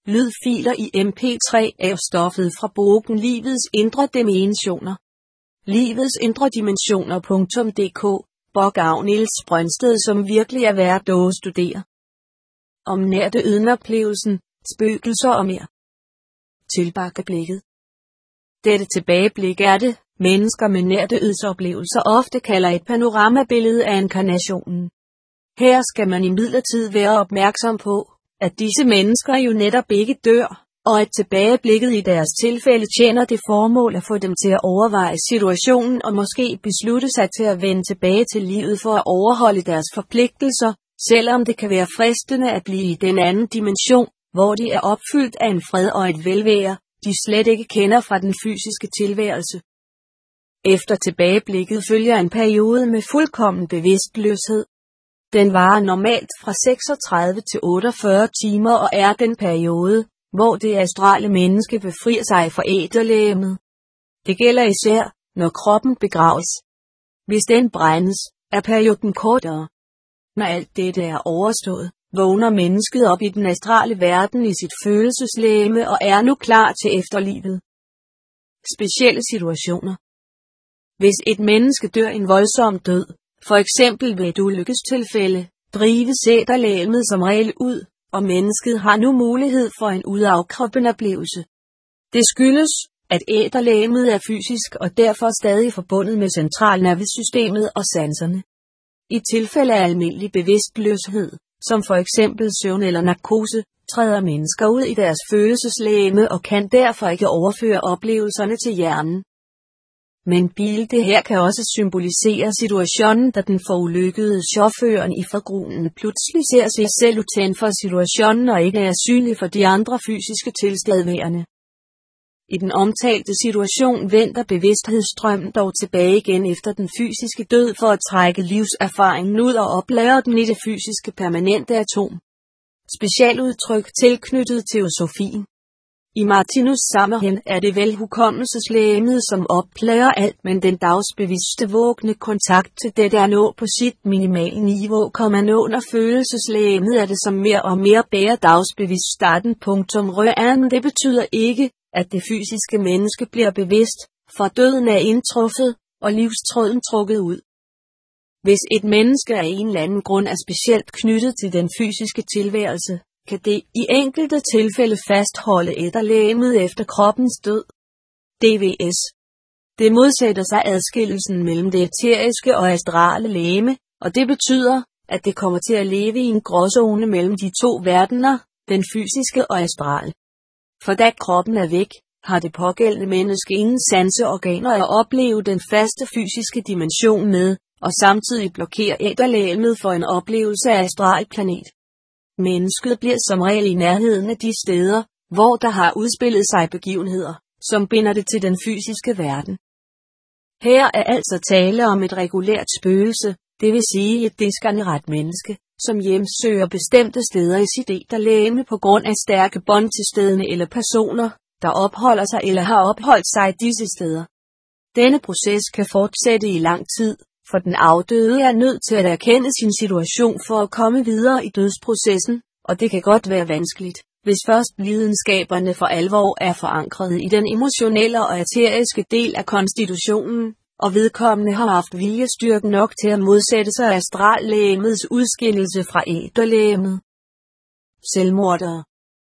Lydfiler i MP3 er stoffet fra bogen Livets indre dimensioner. Livets indre dimensioner.dk, Borg Niels Brøndsted, som virkelig er værd at studere. Om nærdøden-oplevelsen, spøgelser og mere. Tilbageblikket. Dette tilbageblik er det, mennesker med nærdødsoplevelser ofte kalder et panoramabillede af inkarnationen. Her skal man imidlertid være opmærksom på, at disse mennesker jo netop ikke dør, og at tilbageblikket i deres tilfælde tjener det formål at få dem til at overveje situationen og måske beslutte sig til at vende tilbage til livet for at overholde deres forpligtelser, selvom det kan være fristende at blive i den anden dimension, hvor de er opfyldt af en fred og et velvære, de slet ikke kender fra den fysiske tilværelse. Efter tilbageblikket følger en periode med fuldkommen bevidstløshed. Den varer normalt fra 36 til 48 timer og er den periode, hvor det astrale menneske befrier sig fra æterlegemet. Det gælder især, når kroppen begraves. Hvis den brændes, er perioden kortere. Når alt dette er overstået, vågner mennesket op i den astrale verden i sit følelseslegeme og er nu klar til efterlivet. Specielle situationer. Hvis et menneske dør en voldsom død, for eksempel ved et ulykkestilfælde, drives æterlegemet som regel ud, og mennesket har nu mulighed for en udafkroppende oplevelse. Det skyldes, at æterlegemet er fysisk og derfor stadig forbundet med centralnervesystemet og sanserne. I tilfælde af almindelig bevidstløshed, som for eksempel søvn eller narkose, træder mennesker ud i deres følelseslegeme og kan derfor ikke overføre oplevelserne til hjernen. Men det her kan også symbolisere situationen, da den forulykkede chaufføren i forgrunden pludselig ser sig selv uden for situationen og ikke er synlig for de andre fysiske tilstedeværende. I den omtalte situation vender bevidsthedsstrømmen dog tilbage igen efter den fysiske død for at trække livserfaringen ud og oplagre den i det fysiske permanente atom. Specialudtryk tilknyttet teosofien. I Martinus sammenhæng er det vel hukommelseslegemet, som oplager alt, men den dagsbevidste vågne kontakt til det der nå på sit minimale niveau, under følelseslegemet er det som mere og mere bærer dagsbevidst starten. Røren. Det betyder ikke, at det fysiske menneske bliver bevidst, for døden er indtruffet, og livstråden trukket ud. Hvis et menneske af en eller anden grund er specielt knyttet til den fysiske tilværelse, kan det i enkelte tilfælde fastholde æterlegemet efter kroppens død. DVS. Det modsætter sig adskillelsen mellem det æteriske og astrale legeme, og det betyder, at det kommer til at leve i en gråzone mellem de to verdener, den fysiske og astrale. For da kroppen er væk, har det pågældende menneske ingen sanseorganer at opleve den faste fysiske dimension med, og samtidig blokerer æterlegemet for en oplevelse af astralplanet. Mennesket bliver som regel i nærheden af de steder, hvor der har udspillet sig begivenheder, som binder det til den fysiske verden. Her er altså tale om et regulært spøgelse, det vil sige et deskarneret menneske, som hjemsøger bestemte steder i sit æterlegeme på grund af stærke bånd til stederne eller personer, der opholder sig eller har opholdt sig disse steder. Denne proces kan fortsætte i lang tid, for den afdøde er nødt til at erkende sin situation for at komme videre i dødsprocessen, og det kan godt være vanskeligt, hvis først lidenskaberne for alvor er forankret i den emotionelle og æteriske del af konstitutionen, og vedkommende har haft viljestyrke nok til at modsætte sig astrallegemets udskillelse fra æterlegemet. Selvmordere.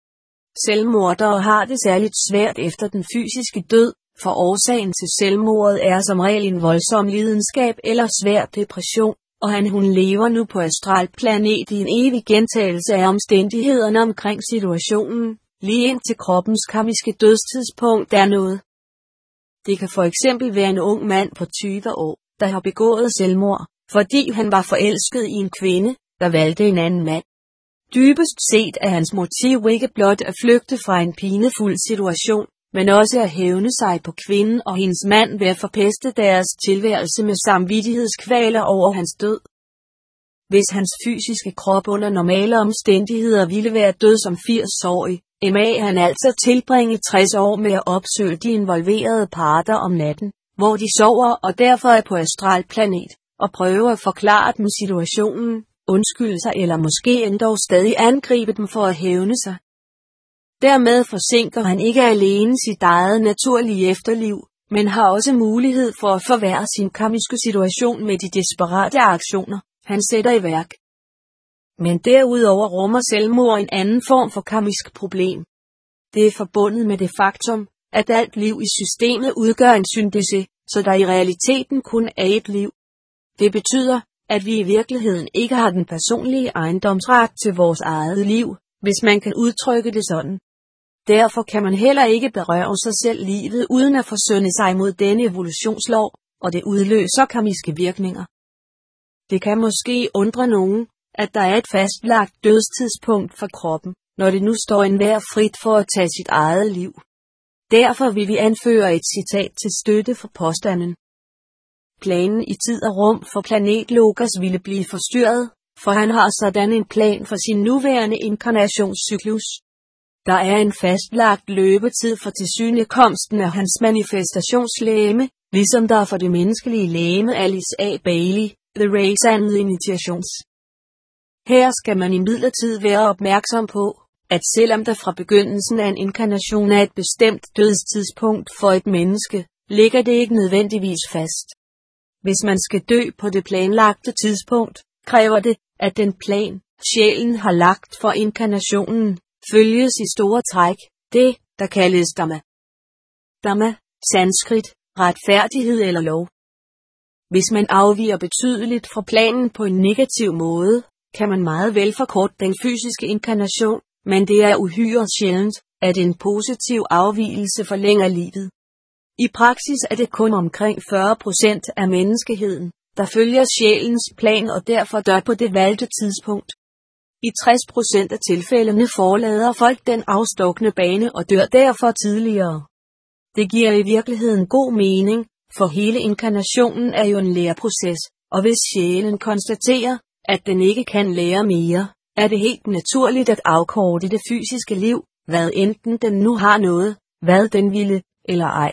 Selvmordere har det særligt svært efter den fysiske død, for årsagen til selvmordet er som regel en voldsom lidenskab eller svær depression, og hun lever nu på astralplanet i en evig gentagelse af omstændighederne omkring situationen, lige indtil kroppens karmiske dødstidspunkt er nået. Det kan for eksempel være en ung mand på 20 år, der har begået selvmord, fordi han var forelsket i en kvinde, der valgte en anden mand. Dybest set er hans motiv ikke blot at flygte fra en pinefuld situation, men også at hævne sig på kvinden og hendes mand ved at forpeste deres tilværelse med samvittighedskvaler over hans død. Hvis hans fysiske krop under normale omstændigheder ville være død som 80-årig, må han altså tilbringe 60 år med at opsøge de involverede parter om natten, hvor de sover og derfor er på astralplanet, og prøve at forklare dem situationen, undskylde sig eller måske endda stadig angribe dem for at hævne sig. Dermed forsinker han ikke alene sit eget naturlige efterliv, men har også mulighed for at forværre sin karmiske situation med de desperate aktioner, han sætter i værk. Men derudover rummer selvmord en anden form for karmisk problem. Det er forbundet med det faktum, at alt liv i systemet udgør en syntese, så der i realiteten kun er et liv. Det betyder, at vi i virkeligheden ikke har den personlige ejendomsret til vores eget liv, hvis man kan udtrykke det sådan. Derfor kan man heller ikke berøre sig selv livet uden at forsønde sig mod denne evolutionslov, og det udløser karmiske virkninger. Det kan måske undre nogen, at der er et fastlagt dødstidspunkt for kroppen, når det nu står enhver frit for at tage sit eget liv. Derfor vil vi anføre et citat til støtte for påstanden. Planen i tid og rum for planet Logos ville blive forstyrret, for han har sådan en plan for sin nuværende inkarnationscyklus. Der er en fastlagt løbetid for tilsynekomsten af hans manifestationslegeme, ligesom der er for det menneskelige legeme Alice A. Bailey, The Race and the Initiations. Her skal man imidlertid være opmærksom på, at selvom der fra begyndelsen af en inkarnation er et bestemt dødstidspunkt for et menneske, ligger det ikke nødvendigvis fast. Hvis man skal dø på det planlagte tidspunkt, kræver det, at den plan, sjælen har lagt for inkarnationen, følges i store træk, det, der kaldes dhamma. Dhamma, sanskrit, retfærdighed eller lov. Hvis man afviger betydeligt fra planen på en negativ måde, kan man meget vel forkorte den fysiske inkarnation, men det er uhyre sjældent, at en positiv afvigelse forlænger livet. I praksis er det kun omkring 40% af menneskeheden, der følger sjælens plan og derfor dør på det valgte tidspunkt. I 60% af tilfældene forlader folk den afstukne bane og dør derfor tidligere. Det giver i virkeligheden god mening, for hele inkarnationen er jo en læreproces, og hvis sjælen konstaterer, at den ikke kan lære mere, er det helt naturligt at afkorte det fysiske liv, hvad enten den nu har noget, hvad den ville, eller ej.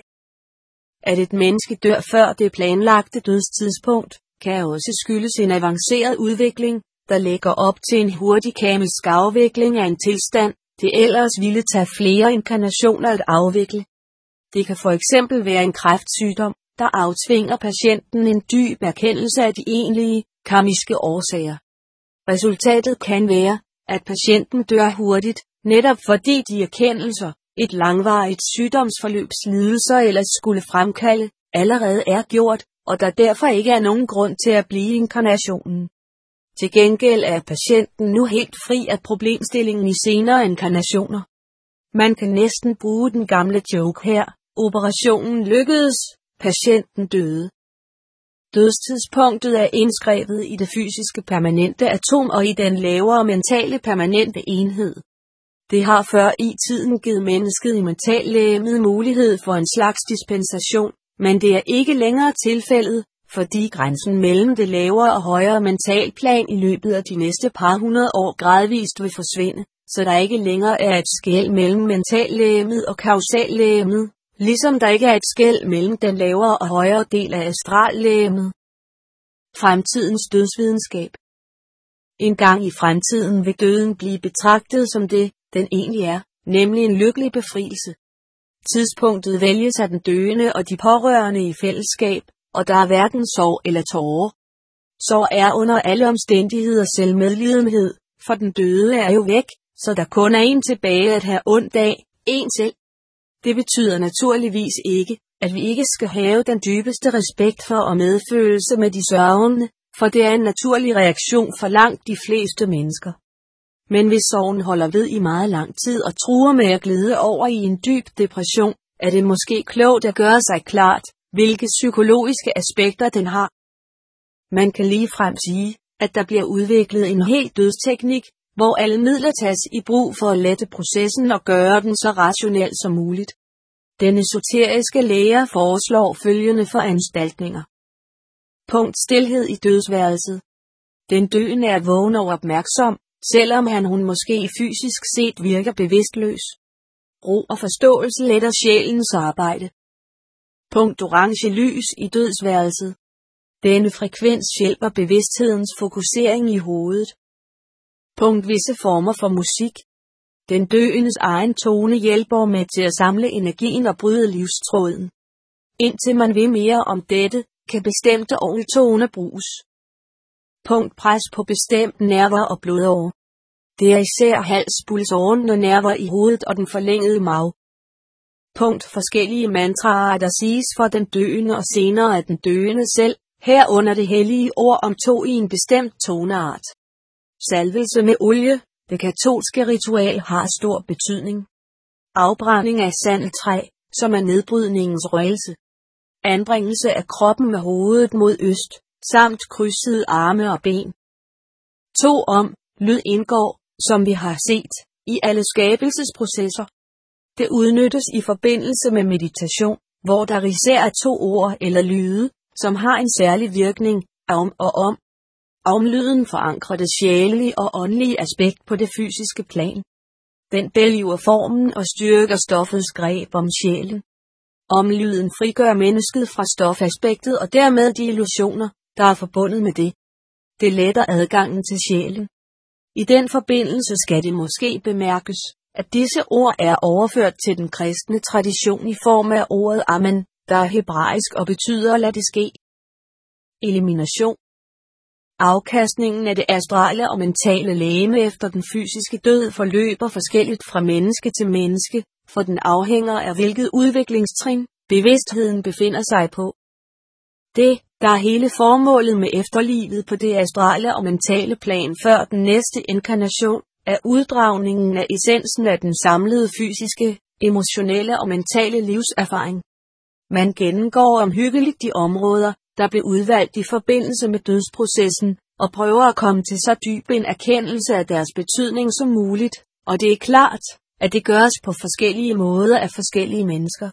At et menneske dør før det planlagte dødstidspunkt, kan også skyldes en avanceret udvikling, der lægger op til en hurtig kemisk afvikling af en tilstand, det ellers ville tage flere inkarnationer at afvikle. Det kan for eksempel være en kræftsygdom, der aftvinger patienten en dyb erkendelse af de egentlige, karmiske årsager. Resultatet kan være, at patienten dør hurtigt, netop fordi de erkendelser, et langvarigt sygdomsforløbs lidelser ellers skulle fremkalde, allerede er gjort, og der derfor ikke er nogen grund til at blive inkarnationen. Til gengæld er patienten nu helt fri af problemstillingen i senere inkarnationer. Man kan næsten bruge den gamle joke her, operationen lykkedes, patienten døde. Dødstidspunktet er indskrevet i det fysiske permanente atom og i den lavere mentale permanente enhed. Det har før i tiden givet mennesket i mentallegemet mulighed for en slags dispensation, men det er ikke længere tilfældet, fordi grænsen mellem det lavere og højere mentalplan i løbet af de næste par hundrede år gradvist vil forsvinde, så der ikke længere er et skel mellem mentallegemet og kausallegemet, ligesom der ikke er et skel mellem den lavere og højere del af astrallegemet. Fremtidens dødsvidenskab. En gang i fremtiden vil døden blive betragtet som det, den egentlig er, nemlig en lykkelig befrielse. Tidspunktet vælges af den døende og de pårørende i fællesskab, og der er hverken sorg eller tårer. Sorg er under alle omstændigheder selvmedlidenhed, for den døde er jo væk, så der kun er en tilbage at have ondt af, en selv. Det betyder naturligvis ikke, at vi ikke skal have den dybeste respekt for og medfølelse med de sørgende, for det er en naturlig reaktion for langt de fleste mennesker. Men hvis sorgen holder ved i meget lang tid og truer med at glide over i en dyb depression, er det måske klogt at gøre sig klart, hvilke psykologiske aspekter den har. Man kan ligefrem sige, at der bliver udviklet en helt dødsteknik, hvor alle midler tages i brug for at lette processen og gøre den så rationel som muligt. Den esoteriske læge foreslår følgende foranstaltninger. Punkt stilhed i dødsværelset. Den døende er vågen og opmærksom, selvom hun måske fysisk set virker bevidstløs. Ro og forståelse letter sjælens arbejde. Punkt orange lys i dødsværelset. Denne frekvens hjælper bevidsthedens fokusering i hovedet. Punkt visse former for musik. Den døendes egen tone hjælper med til at samle energien og bryde livstråden. Indtil man vil mere om dette, kan bestemte toner bruges. Pres på bestemte nerver og blodårer. Det er især halspulsåren og nerver i hovedet og den forlængede mave. Forskellige mantraer, der siges for den døende og senere af den døende selv, herunder det hellige ord om i en bestemt toneart. Salvelse med olie, det katolske ritual har stor betydning. Afbrænding af sandeltræ, som er nedbrydningens røgelse. Anbringelse af kroppen med hovedet mod øst, samt krydsede arme og ben. Lyd indgår, som vi har set, i alle skabelsesprocesser. Det udnyttes i forbindelse med meditation, hvor der især er 2 ord eller lyde, som har en særlig virkning, om. Omlyden forankrer det sjælelige og åndelige aspekt på det fysiske plan. Den bælgiver formen og styrker stoffets greb om sjælen. Omlyden frigør mennesket fra stofaspektet og dermed de illusioner, der er forbundet med det. Det letter adgangen til sjælen. I den forbindelse skal det måske bemærkes, at disse ord er overført til den kristne tradition i form af ordet amen, der er hebraisk og betyder lad det ske. Elimination. Afkastningen af det astrale og mentale legeme efter den fysiske død forløber forskelligt fra menneske til menneske, for den afhænger af hvilket udviklingstrin bevidstheden befinder sig på. Det, der er hele formålet med efterlivet på det astrale og mentale plan før den næste inkarnation, er uddragningen af essensen af den samlede fysiske, emotionelle og mentale livserfaring. Man gennemgår omhyggeligt de områder, der blev udvalgt i forbindelse med dødsprocessen, og prøver at komme til så dyb en erkendelse af deres betydning som muligt, og det er klart, at det gøres på forskellige måder af forskellige mennesker.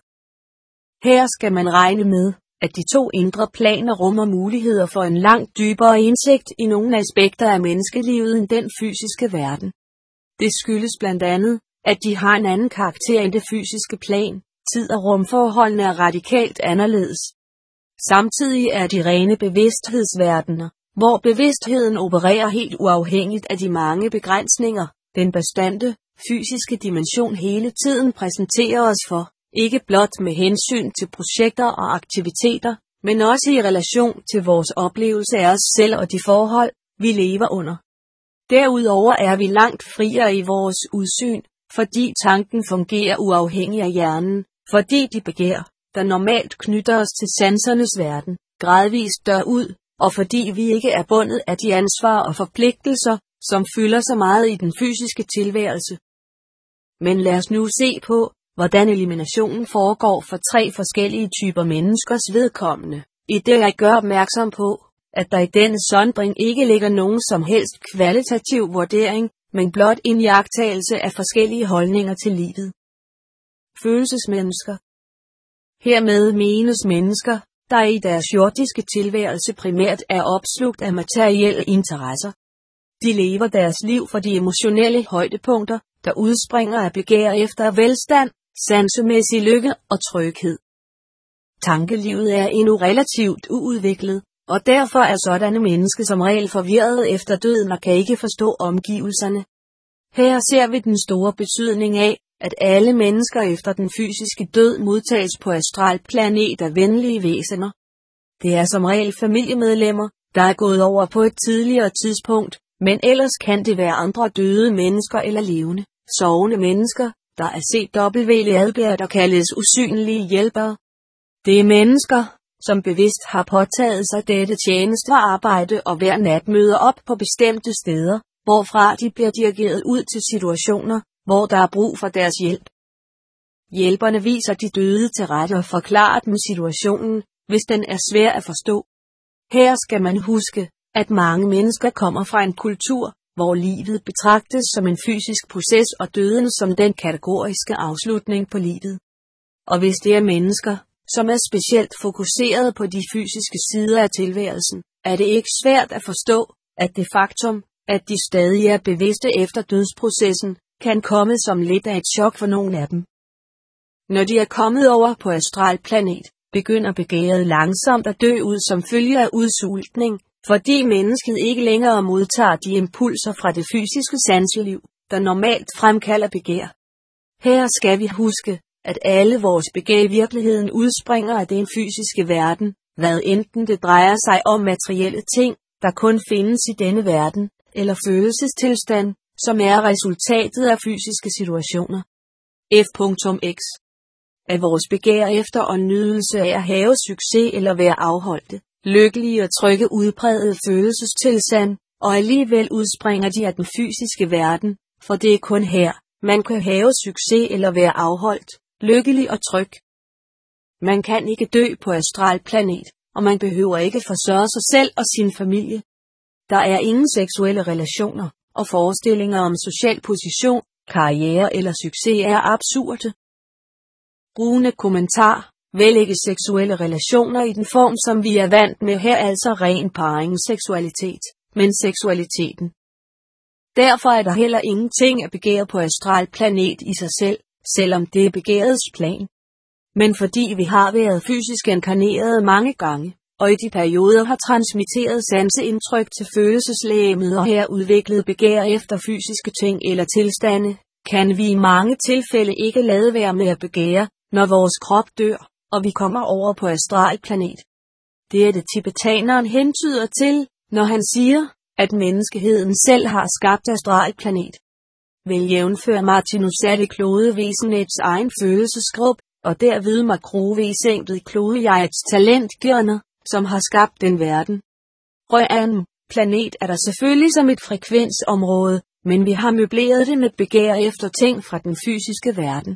Her skal man regne med, at de 2 indre planer rummer muligheder for en langt dybere indsigt i nogle aspekter af menneskelivet end den fysiske verden. Det skyldes blandt andet, at de har en anden karakter end det fysiske plan. Tid og rumforholdene er radikalt anderledes. Samtidig er de rene bevidsthedsverdener, hvor bevidstheden opererer helt uafhængigt af de mange begrænsninger, den bastante, fysiske dimension hele tiden præsenterer os for, ikke blot med hensyn til projekter og aktiviteter, men også i relation til vores oplevelse af os selv og de forhold, vi lever under. Derudover er vi langt friere i vores udsyn, fordi tanken fungerer uafhængig af hjernen, fordi de begær, der normalt knytter os til sansernes verden, gradvist dør ud, og fordi vi ikke er bundet af de ansvar og forpligtelser, som fylder så meget i den fysiske tilværelse. Men lad os nu se på, hvordan eliminationen foregår for 3 forskellige typer menneskers vedkommende, i det jeg gør opmærksom på, at der i denne sondring ikke ligger nogen som helst kvalitativ vurdering, men blot en iagttagelse af forskellige holdninger til livet. Følelsesmennesker. Hermed menes mennesker, der i deres jordiske tilværelse primært er opslugt af materielle interesser. De lever deres liv for de emotionelle højdepunkter, der udspringer af begær efter velstand, sansemæssig lykke og tryghed. Tankelivet er endnu relativt uudviklet, og derfor er sådanne mennesker som regel forvirrede efter døden og kan ikke forstå omgivelserne. Her ser vi den store betydning af, at alle mennesker efter den fysiske død modtages på astralplanet af venlige væsener. Det er som regel familiemedlemmer, der er gået over på et tidligere tidspunkt, men ellers kan det være andre døde mennesker eller levende, sovende mennesker, der er CW der kaldes usynlige hjælpere. Det er mennesker, som bevidst har påtaget sig dette tjenestearbejde og hver nat møder op på bestemte steder, hvorfra de bliver dirigeret ud til situationer, hvor der er brug for deres hjælp. Hjælperne viser de døde til rette og forklarer dem situationen, hvis den er svær at forstå. Her skal man huske, at mange mennesker kommer fra en kultur, hvor livet betragtes som en fysisk proces og døden som den kategoriske afslutning på livet. Og hvis det er mennesker, som er specielt fokuseret på de fysiske sider af tilværelsen, er det ikke svært at forstå, at det faktum, at de stadig er bevidste efter dødsprocessen, kan komme som lidt af et chok for nogle af dem. Når de er kommet over på astralplanet, begynder begæret langsomt at dø ud som følge af udsultning, fordi mennesket ikke længere modtager de impulser fra det fysiske sanseliv, der normalt fremkalder begær. Her skal vi huske, at alle vores begær i virkeligheden udspringer af den fysiske verden, hvad enten det drejer sig om materielle ting, der kun findes i denne verden, eller følelsestilstand, som er resultatet af fysiske situationer. F.X. At vores begær efter og nydelse af at have succes eller være afholdte, lykkelige og trygge udprægede følelsestilstand, og alligevel udspringer de af den fysiske verden, for det er kun her, man kan have succes eller være afholdt, lykkelig og tryg. Man kan ikke dø på astralplanet, og man behøver ikke forsørge sig selv og sin familie. Der er ingen seksuelle relationer, og forestillinger om social position, karriere eller succes er absurde. Brugende kommentar: vel ikke seksuelle relationer i den form, som vi er vant med her, altså ren parringsseksualitet, men seksualiteten. Derfor er der heller ingenting at begære på astralplanet i sig selv, selvom det er begærets plan. Men fordi vi har været fysisk inkarneret mange gange, og i de perioder har transmitteret sanseindtryk til følelseslegemet og her udviklet begær efter fysiske ting eller tilstande, kan vi i mange tilfælde ikke lade være med at begære, når vores krop dør, og vi kommer over på astralplanet. Det er det tibetaneren hentyder til, når han siger, at menneskeheden selv har skabt astralplanet. Vel jævnfør Martinus er det klodevæsenets egen følelsesgrub, og derved makrovæsenet klodejets talentgjørner, som har skabt den verden. Røden planet er der selvfølgelig som et frekvensområde, men vi har møbleret det med begær efter ting fra den fysiske verden.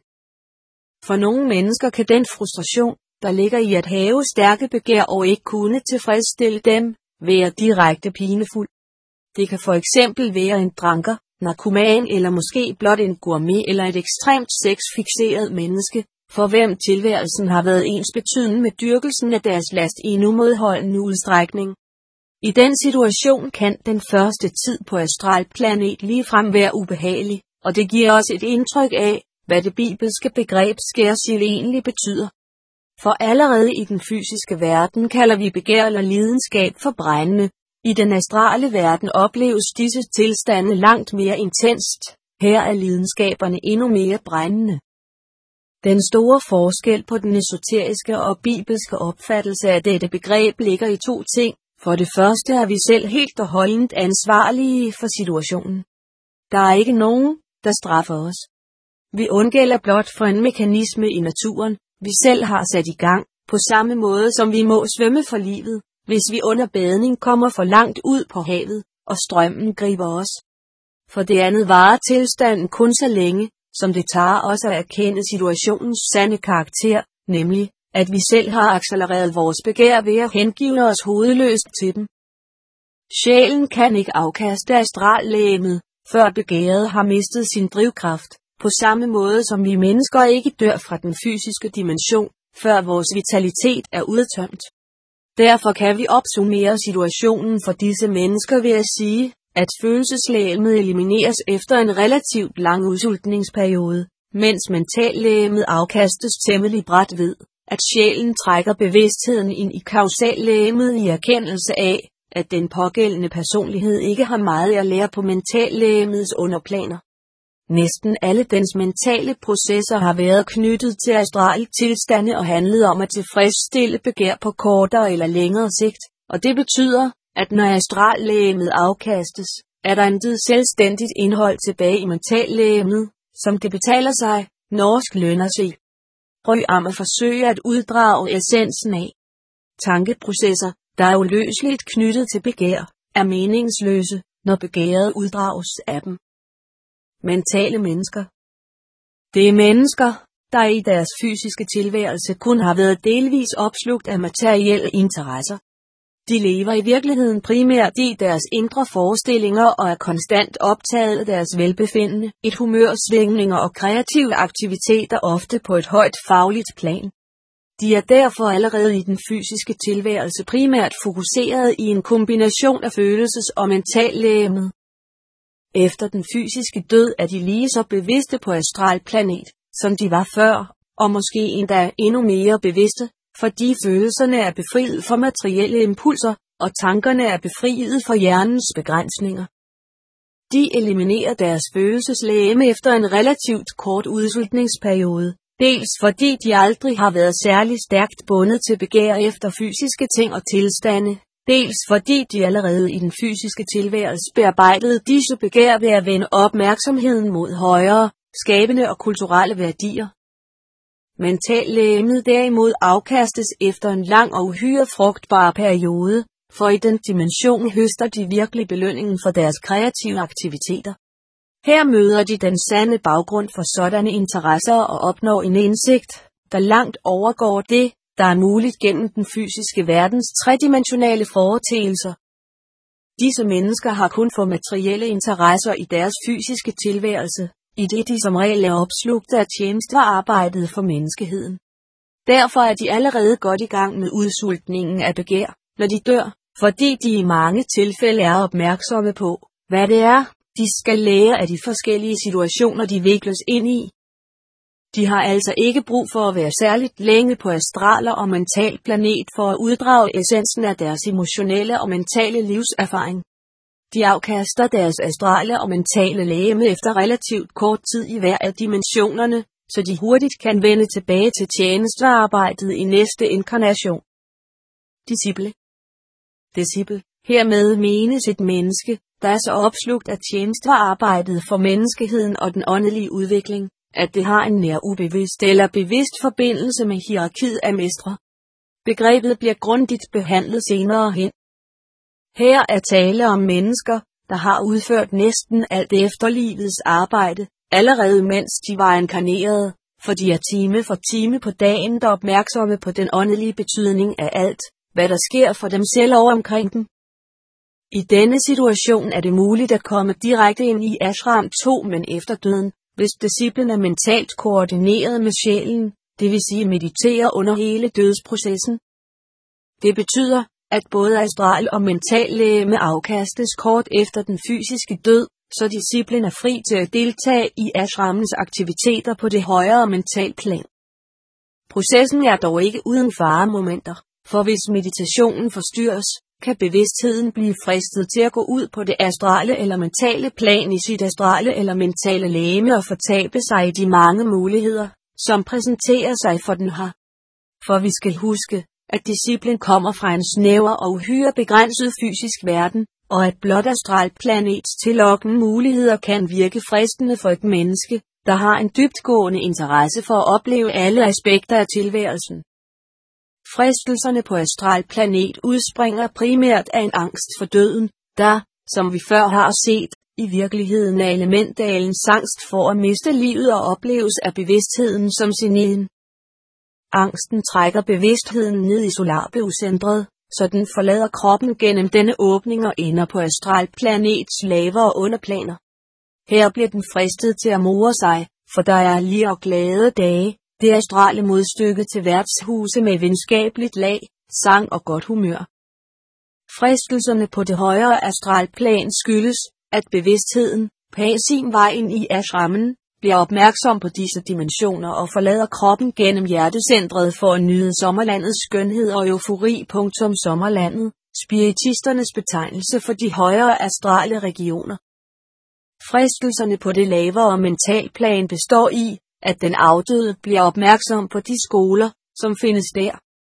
For nogle mennesker kan den frustration, der ligger i at have stærke begær og ikke kunne tilfredsstille dem, være direkte pinefuld. Det kan for eksempel være en dranker, narkoman eller måske blot en gourmet eller et ekstremt sexfikseret menneske, for hvem tilværelsen har været ensbetydende med dyrkelsen af deres last i en umodholdende udstrækning. I den situation kan den første tid på astralplanet ligefrem være ubehagelig, og det giver os et indtryk af, hvad det bibelske begreb skærsild egentlig betyder. For allerede i den fysiske verden kalder vi begær eller lidenskab for brændende. I den astrale verden opleves disse tilstande langt mere intenst. Her er lidenskaberne endnu mere brændende. Den store forskel på den esoteriske og bibelske opfattelse af dette begreb ligger i to ting. For det første er vi selv helt og holdent ansvarlige for situationen. Der er ikke nogen, der straffer os. Vi undgælder blot for en mekanisme i naturen, vi selv har sat i gang, på samme måde som vi må svømme for livet, hvis vi under badning kommer for langt ud på havet, og strømmen griber os. For det andet varer tilstanden kun så længe, som det tager os at erkende situationens sande karakter, nemlig, at vi selv har accelereret vores begær ved at hengive os hovedløst til dem. Sjælen kan ikke afkaste astrallegemet, før begæret har mistet sin drivkraft, på samme måde som vi mennesker ikke dør fra den fysiske dimension, før vores vitalitet er udtømt. Derfor kan vi opsummere situationen for disse mennesker ved at sige, at følelseslegemet elimineres efter en relativt lang udsultningsperiode, mens mentallegemet afkastes temmelig brat ved, at sjælen trækker bevidstheden ind i kausallegemet i erkendelse af, at den pågældende personlighed ikke har meget at lære på mentallegemets underplaner. Næsten alle dens mentale processer har været knyttet til astral tilstande og handlet om at tilfredsstille begær på kortere eller længere sigt, og det betyder, at når astrallegemet afkastes, er der intet selvstændigt indhold tilbage i mentallegemet, som det betaler sig, norsk lønner sig. Prøv om at forsøge at uddrage essensen af. Tankeprocesser, der er uløseligt knyttet til begær, er meningsløse, når begæret uddrages af dem. Mentale mennesker. Det er mennesker, der i deres fysiske tilværelse kun har været delvis opslugt af materielle interesser. De lever i virkeligheden primært i deres indre forestillinger og er konstant optaget af deres velbefindende, et humørsvingninger og kreative aktiviteter ofte på et højt fagligt plan. De er derfor allerede i den fysiske tilværelse primært fokuseret i en kombination af følelses- og mentallegemet. Efter den fysiske død er de lige så bevidste på astralplanet, som de var før, og måske endda endnu mere bevidste, fordi følelserne er befriet for materielle impulser, og tankerne er befriet for hjernens begrænsninger. De eliminerer deres følelseslegeme efter en relativt kort udsultningsperiode, dels fordi de aldrig har været særlig stærkt bundet til begær efter fysiske ting og tilstande, dels fordi de allerede i den fysiske tilværelse bearbejdede disse begær ved at vende opmærksomheden mod højere, skabende og kulturelle værdier. Mentallegemet derimod afkastes efter en lang og uhyre frugtbar periode, for i den dimension høster de virkelig belønningen for deres kreative aktiviteter. Her møder de den sande baggrund for sådanne interesser og opnår en indsigt, der langt overgår det, der er muligt gennem den fysiske verdens tredimensionale foreteelser. Disse mennesker har kun for materielle interesser i deres fysiske tilværelse, idet de som regel er opslugte af tjenestearbejdet for menneskeheden. Derfor er de allerede godt i gang med udsultningen af begær, når de dør, fordi de i mange tilfælde er opmærksomme på, hvad det er, de skal lære af de forskellige situationer, de vikles ind i. De har altså ikke brug for at være særligt længe på astraler og mental planet for at uddrage essensen af deres emotionelle og mentale livserfaring. De afkaster deres astrale og mentale legeme efter relativt kort tid i hver af dimensionerne, så de hurtigt kan vende tilbage til tjenestearbejdet i næste inkarnation. Disciple. Hermed menes et menneske, der er så opslugt af tjenestearbejdet for menneskeheden og den åndelige udvikling, at det har en nær ubevidst eller bevidst forbindelse med hierarkiet af mestre. Begrebet bliver grundigt behandlet senere hen. Her er tale om mennesker, der har udført næsten alt efterlivets arbejde, allerede mens de var inkarnerede, for de er time for time på dagen der opmærksomme på den åndelige betydning af alt, hvad der sker for dem selv og omkring dem. I denne situation er det muligt at komme direkte ind i ashram 2, men efter døden, hvis disciplen er mentalt koordineret med sjælen, det vil sige mediterer under hele dødsprocessen. Det betyder, at både astral og mental legeme afkastes kort efter den fysiske død, så disciplen er fri til at deltage i ashramens aktiviteter på det højere mentalplan. Processen er dog ikke uden faremomenter, for hvis meditationen forstyrres, kan bevidstheden blive fristet til at gå ud på det astrale eller mentale plan i sit astrale eller mentale legeme og fortabe sig i de mange muligheder, som præsenterer sig for den her. For vi skal huske, at disciplen kommer fra en snæver og uhyre begrænset fysisk verden, og at blot astralplanets tillokkende muligheder kan virke fristende for et menneske, der har en dybtgående interesse for at opleve alle aspekter af tilværelsen. Fristelserne på astralplanet udspringer primært af en angst for døden, der, som vi før har set, i virkeligheden er elementdalens angst for at miste livet og opleves af bevidstheden som sin egen. Angsten trækker bevidstheden ned i solarbevucentret, så den forlader kroppen gennem denne åbning og ender på astralplanets lavere underplaner. Her bliver den fristet til at more sig, for der er lige og glade dage, det astrale modstykke til værtshuse med venskabeligt lag, sang og godt humør. Fristelserne på det højere astralplan skyldes, at bevidstheden, på sin vej ind i ashrammen, bliver opmærksom på disse dimensioner og forlader kroppen gennem hjertecentret for at nyde sommerlandets skønhed og eufori. Sommerlandet, spiritisternes betegnelse for de højere astrale regioner. Fristelserne på det lavere mentalplan består i, at den afdøde bliver opmærksom på de skoler, som findes der.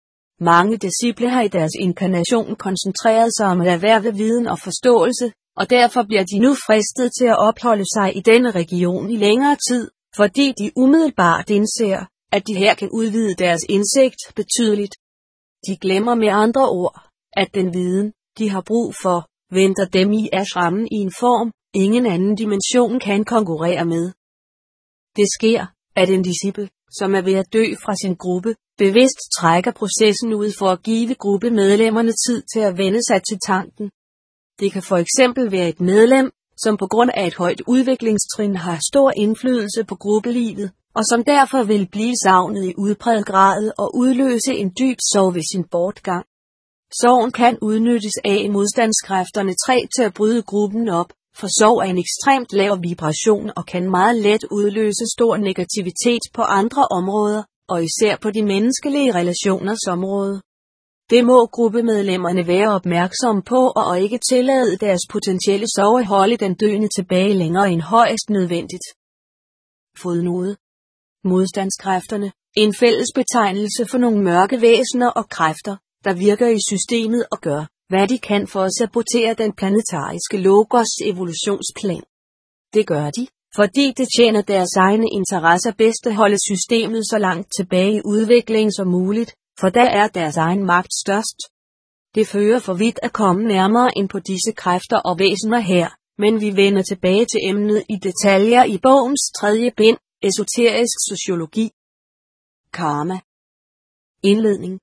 Mange disciple har i deres inkarnation koncentreret sig om at erhverve viden og forståelse, og derfor bliver de nu fristet til at opholde sig i denne region i længere tid, fordi de umiddelbart indser, at de her kan udvide deres indsigt betydeligt. De glemmer med andre ord, at den viden, de har brug for, venter dem i ashrammen i en form, ingen anden dimension kan konkurrere med. Det sker, at en disciple, som er ved at dø fra sin gruppe, bevidst trækker processen ud for at give gruppemedlemmerne tid til at vende sig til tanken. Det kan for eksempel være et medlem, som på grund af et højt udviklingstrin har stor indflydelse på gruppelivet, og som derfor vil blive savnet i udpræget grad og udløse en dyb sorg ved sin bortgang. Sorgen kan udnyttes af modstandskræfterne 3 til at bryde gruppen op, for sorg er en ekstremt lav vibration og kan meget let udløse stor negativitet på andre områder, og især på de menneskelige relationers område. Det må gruppemedlemmerne være opmærksomme på og ikke tillade deres potentielle sorg at holde den døende tilbage længere end højst nødvendigt. Fodnote. Modstandskræfterne, en fælles betegnelse for nogle mørke væsener og kræfter, der virker i systemet og gør, hvad de kan for at sabotere den planetariske logos evolutionsplan. Det gør de, fordi det tjener deres egne interesser bedst at holde systemet så langt tilbage i udviklingen som muligt, for der er deres egen magt størst. Det fører for vidt at komme nærmere ind på disse kræfter og væsener her, men vi vender tilbage til emnet i detaljer i bogens 3. bind, Esoterisk sociologi. Karma. Indledning.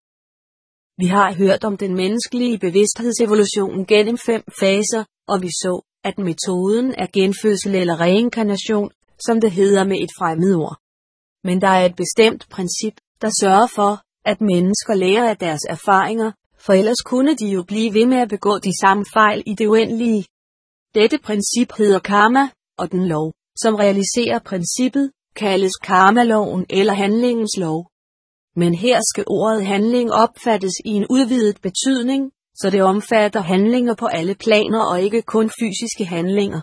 Vi har hørt om den menneskelige bevidsthedsevolution gennem 5 faser, og vi så, at metoden er genfødsel eller reinkarnation, som det hedder med et fremmedord. Men der er et bestemt princip, der sørger for, at mennesker lærer af deres erfaringer, for ellers kunne de jo blive ved med at begå de samme fejl i det uendelige. Dette princip hedder karma, og den lov, som realiserer princippet, kaldes karmaloven eller handlingens lov. Men her skal ordet handling opfattes i en udvidet betydning, så det omfatter handlinger på alle planer og ikke kun fysiske handlinger.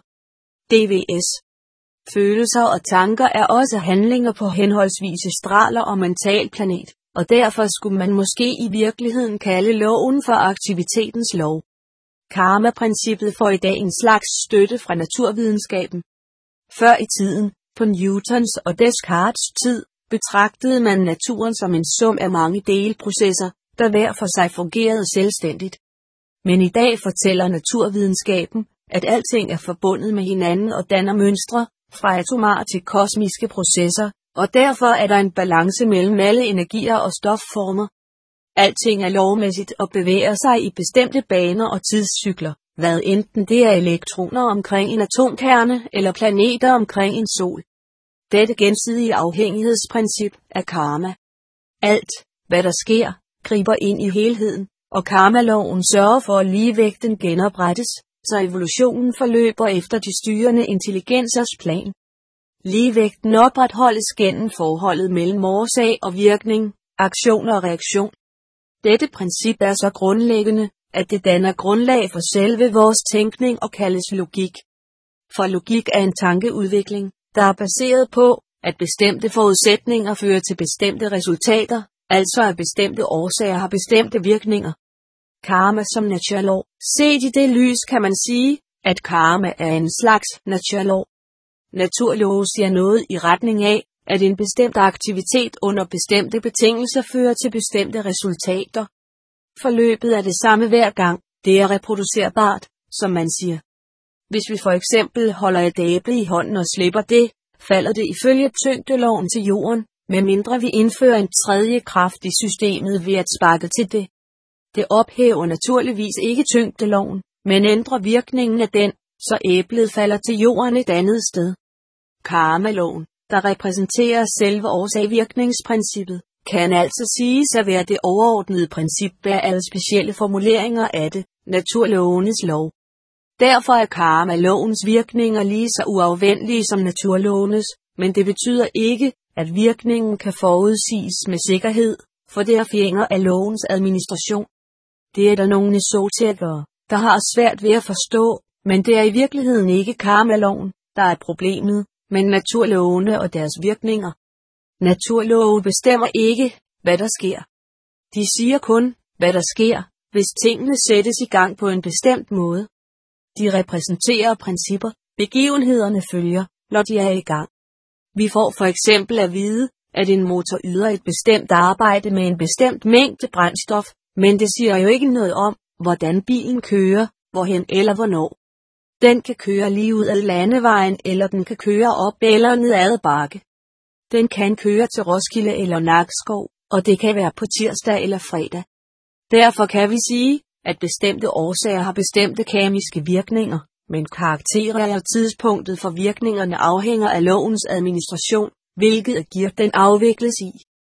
DVS. Følelser og tanker er også handlinger på henholdsvis astraler og mentalplanet, og derfor skulle man måske i virkeligheden kalde loven for aktivitetens lov. Karma-princippet får i dag en slags støtte fra naturvidenskaben. Før i tiden, på Newtons og Descartes' tid, betragtede man naturen som en sum af mange delprocesser, der hver for sig fungerede selvstændigt. Men i dag fortæller naturvidenskaben, at alting er forbundet med hinanden og danner mønstre, fra atomer til kosmiske processer, og derfor er der en balance mellem alle energier og stofformer. Alting er lovmæssigt og bevæger sig i bestemte baner og tidscykler, hvad enten det er elektroner omkring en atomkerne eller planeter omkring en sol. Dette gensidige afhængighedsprincip er karma. Alt, hvad der sker, griber ind i helheden, og karmaloven sørger for at ligevægten genoprettes, så evolutionen forløber efter de styrende intelligensers plan. Ligevægten opretholdes gennem forholdet mellem årsag og virkning, aktion og reaktion. Dette princip er så grundlæggende, at det danner grundlag for selve vores tænkning og kaldes logik. For logik er en tankeudvikling, der er baseret på, at bestemte forudsætninger fører til bestemte resultater, altså at bestemte årsager har bestemte virkninger. Karma som naturlov. Set i det lys kan man sige, at karma er en slags naturlov. Naturlov siger noget i retning af, at en bestemt aktivitet under bestemte betingelser fører til bestemte resultater. Forløbet er det samme hver gang, det er reproducerbart, som man siger. Hvis vi for eksempel holder et æble i hånden og slipper det, falder det ifølge tyngdeloven til jorden, medmindre vi indfører en tredje kraft i systemet ved at sparke til det. Det ophæver naturligvis ikke tyngdeloven, men ændrer virkningen af den, så æblet falder til jorden et andet sted. Karmaloven, der repræsenterer selve årsag-virkningsprincippet, kan altså siges at være det overordnede princip bag alle specielle formuleringer af det, naturlovenes lov. Derfor er karmalovens virkninger lige så uafvendelige som naturlovenes, men det betyder ikke, at virkningen kan forudsiges med sikkerhed, for det er fjender af lovens administration. Det er der nogle esoterikere, der har svært ved at forstå, men det er i virkeligheden ikke karmaloven, der er problemet, men naturlovene og deres virkninger. Naturlove bestemmer ikke, hvad der sker. De siger kun, hvad der sker, hvis tingene sættes i gang på en bestemt måde. De repræsenterer principper, begivenhederne følger, når de er i gang. Vi får for eksempel at vide, at en motor yder et bestemt arbejde med en bestemt mængde brændstof, men det siger jo ikke noget om, hvordan bilen kører, hvorhen eller hvornår. Den kan køre lige ud af landevejen, eller den kan køre op eller ned ad bakke. Den kan køre til Roskilde eller Nakskov, og det kan være på tirsdag eller fredag. Derfor kan vi sige, at bestemte årsager har bestemte kemiske virkninger, men karakterer og tidspunktet for virkningerne afhænger af lovens administration, hvilket giver den afvikles i.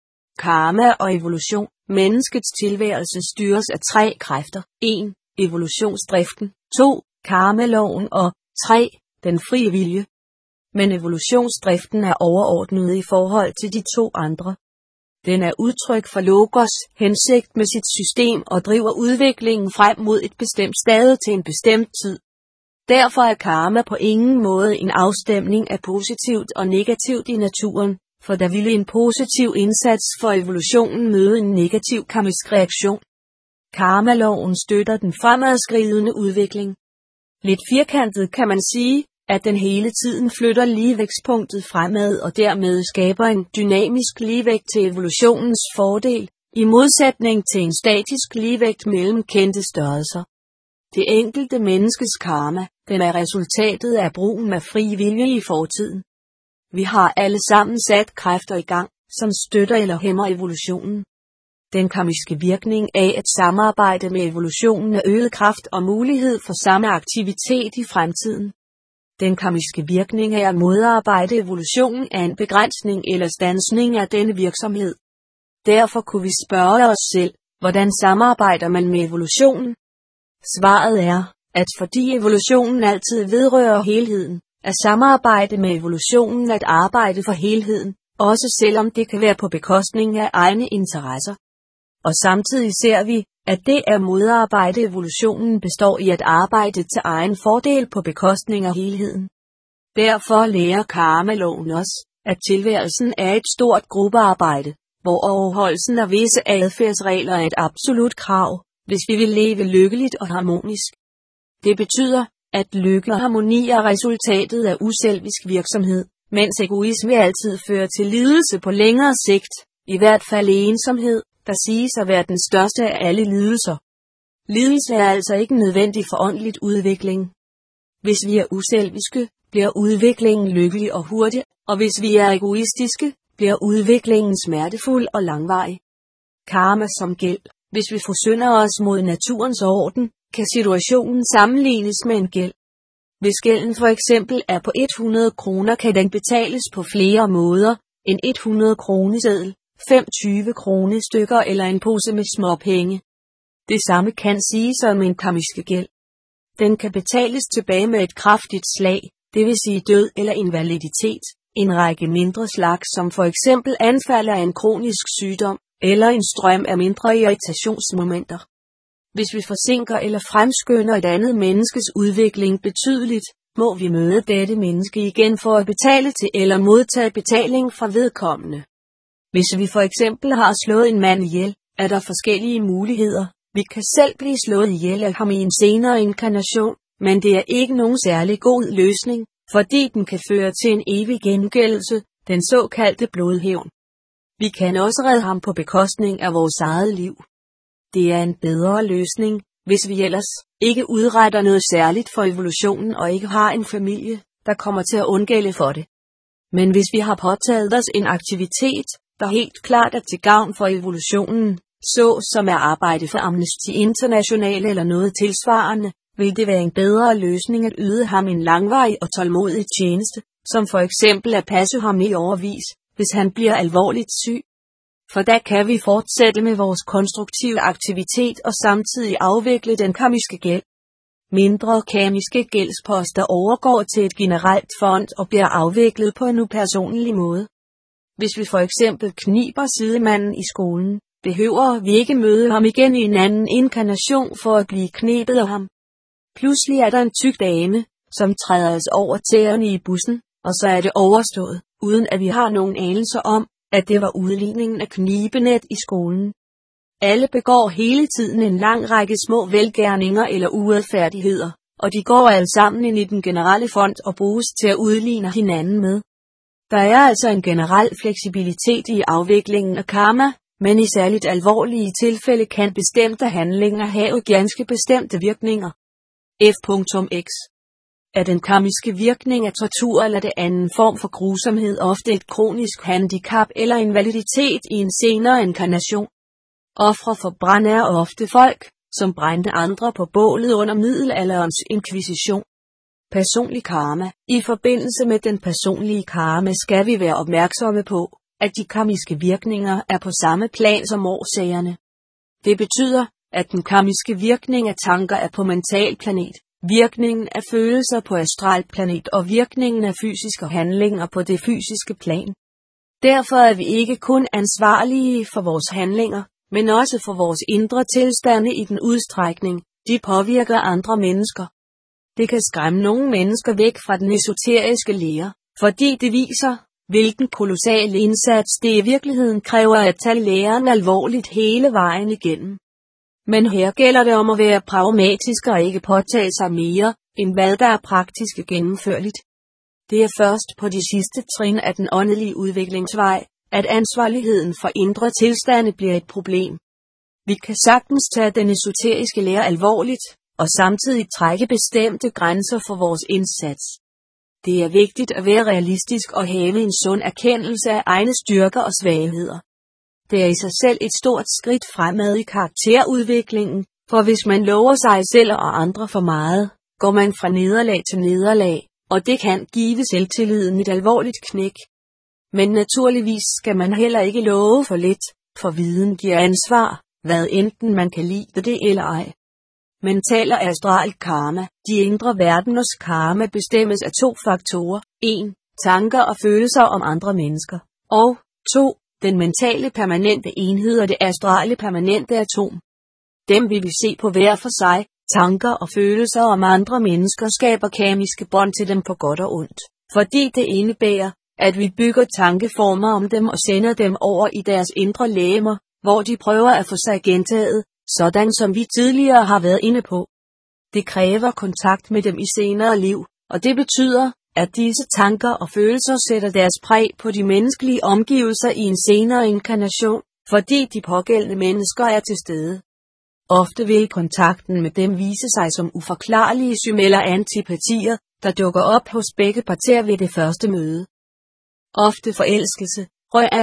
Karma og evolution. Menneskets tilværelse styres af 3 kræfter. 1. Evolutionsdriften. 2. Karmaloven og 3. Den frie vilje. Men evolutionsdriften er overordnet i forhold til de 2 andre. Den er udtryk for logos, hensigt med sit system og driver udviklingen frem mod et bestemt stade til en bestemt tid. Derfor er karma på ingen måde en afstemning af positivt og negativt i naturen, for der ville en positiv indsats for evolutionen møde en negativ karmisk reaktion. Karmaloven støtter den fremadskridende udvikling. Lidt firkantet kan man sige, at den hele tiden flytter ligevægtspunktet fremad og dermed skaber en dynamisk ligevægt til evolutionens fordel, i modsætning til en statisk ligevægt mellem kendte størrelser. Det enkelte menneskes karma, den er resultatet af brugen af fri vilje i fortiden. Vi har alle sammen sat kræfter i gang, som støtter eller hæmmer evolutionen. Den karmiske virkning af at samarbejde med evolutionen er øget kraft og mulighed for samme aktivitet i fremtiden. Den karmiske virkning af at modarbejde evolutionen er en begrænsning eller standsning af denne virksomhed. Derfor kunne vi spørge os selv, hvordan samarbejder man med evolutionen? Svaret er, at fordi evolutionen altid vedrører helheden, er samarbejde med evolutionen at arbejde for helheden, også selvom det kan være på bekostning af egne interesser. Og samtidig ser vi, at det at modarbejde evolutionen består i at arbejde til egen fordel på bekostning af helheden. Derfor lærer karmaloven os, at tilværelsen er et stort gruppearbejde, hvor overholdelsen af visse adfærdsregler er et absolut krav, hvis vi vil leve lykkeligt og harmonisk. Det betyder, at lykke og harmoni er resultatet af uselvisk virksomhed, mens egoisme altid fører til lidelse på længere sigt, i hvert fald ensomhed, der siges at være den største af alle lidelser. Lidelse er altså ikke nødvendig for åndelig udvikling. Hvis vi er uselviske, bliver udviklingen lykkelig og hurtig, og hvis vi er egoistiske, bliver udviklingen smertefuld og langvarig. Karma som gæld. Hvis vi forsynder os mod naturens orden, kan situationen sammenlignes med en gæld. Hvis gælden for eksempel er på 100 kroner, kan den betales på flere måder, en 100 kroneseddel, 25 kronestykker eller en pose med småpenge. Det samme kan siges om en karmisk gæld. Den kan betales tilbage med et kraftigt slag, det vil sige død eller invaliditet, en række mindre slags som for eksempel anfald af en kronisk sygdom, eller en strøm af mindre irritationsmomenter. Hvis vi forsinker eller fremskynder et andet menneskes udvikling betydeligt, må vi møde dette menneske igen for at betale til eller modtage betaling fra vedkommende. Hvis vi for eksempel har slået en mand ihjel, er der forskellige muligheder. Vi kan selv blive slået ihjel af ham i en senere inkarnation, men det er ikke nogen særlig god løsning, fordi den kan føre til en evig gengældelse, den såkaldte blodhævn. Vi kan også redde ham på bekostning af vores eget liv. Det er en bedre løsning, hvis vi ellers ikke udretter noget særligt for evolutionen og ikke har en familie, der kommer til at undgælde for det. Men hvis vi har påtaget os en aktivitet, der helt klart er til gavn for evolutionen, så som er arbejde for Amnesty International eller noget tilsvarende, vil det være en bedre løsning at yde ham en langvarig og tålmodig tjeneste, som for eksempel at passe ham i årevis, hvis han bliver alvorligt syg. For da kan vi fortsætte med vores konstruktive aktivitet og samtidig afvikle den karmiske gæld. Mindre karmiske gældsposter overgår til et generelt fond og bliver afviklet på en upersonlig måde. Hvis vi for eksempel kniber sidemanden i skolen, behøver vi ikke møde ham igen i en anden inkarnation for at blive knebet af ham. Pludselig er der en tyk dame, som træder os over tæerne i bussen, og så er det overstået, uden at vi har nogen anelse om, at det var udligningen af knibenet i skolen. Alle begår hele tiden en lang række små velgerninger eller uretfærdigheder, og de går alle sammen ind i den generelle fond og bruges til at udligne hinanden med. Der er altså en generel fleksibilitet i afviklingen af karma, men i særligt alvorlige tilfælde kan bestemte handlinger have ganske bestemte virkninger. F.X. Er den karmiske virkning af tortur eller det anden form for grusomhed ofte et kronisk handicap eller invaliditet i en senere inkarnation? Ofre for brand er ofte folk, som brændte andre på bålet under middelalderens inkvisition. Personlig karma. I forbindelse med den personlige karma skal vi være opmærksomme på, at de karmiske virkninger er på samme plan som årsagerne. Det betyder, at den karmiske virkning af tanker er på mentalplanet, virkningen af følelser på astralplanet og virkningen af fysiske handlinger på det fysiske plan. Derfor er vi ikke kun ansvarlige for vores handlinger, men også for vores indre tilstande i den udstrækning, de påvirker andre mennesker. Det kan skræmme nogle mennesker væk fra den esoteriske lære, fordi det viser, hvilken kolossal indsats det i virkeligheden kræver at tage læren alvorligt hele vejen igennem. Men her gælder det om at være pragmatisk og ikke påtage sig mere, end hvad der er praktisk gennemførligt. Det er først på de sidste trin af den åndelige udviklingsvej, at ansvarligheden for indre tilstande bliver et problem. Vi kan sagtens tage den esoteriske lære alvorligt, og samtidig trække bestemte grænser for vores indsats. Det er vigtigt at være realistisk og have en sund erkendelse af egne styrker og svagheder. Det er i sig selv et stort skridt fremad i karakterudviklingen, for hvis man lover sig selv og andre for meget, går man fra nederlag til nederlag, og det kan give selvtilliden et alvorligt knæk. Men naturligvis skal man heller ikke love for lidt, for viden giver ansvar, hvad enten man kan lide det eller ej. Mental og astral karma, de indre verdeners karma bestemmes af 2 faktorer, 1. Tanker og følelser om andre mennesker, og 2. Den mentale permanente enhed og det astrale permanente atom. Dem vil vi se på hver for sig. Tanker og følelser om andre mennesker skaber kemiske bånd til dem på godt og ondt, fordi det indebærer, at vi bygger tankeformer om dem og sender dem over i deres indre legemer, hvor de prøver at få sig gentaget, sådan som vi tidligere har været inde på. Det kræver kontakt med dem i senere liv, og det betyder, at disse tanker og følelser sætter deres præg på de menneskelige omgivelser i en senere inkarnation, fordi de pågældende mennesker er til stede. Ofte vil kontakten med dem vise sig som uforklarlige sym eller antipatier, der dukker op hos begge partier ved det første møde. Ofte forelskelse,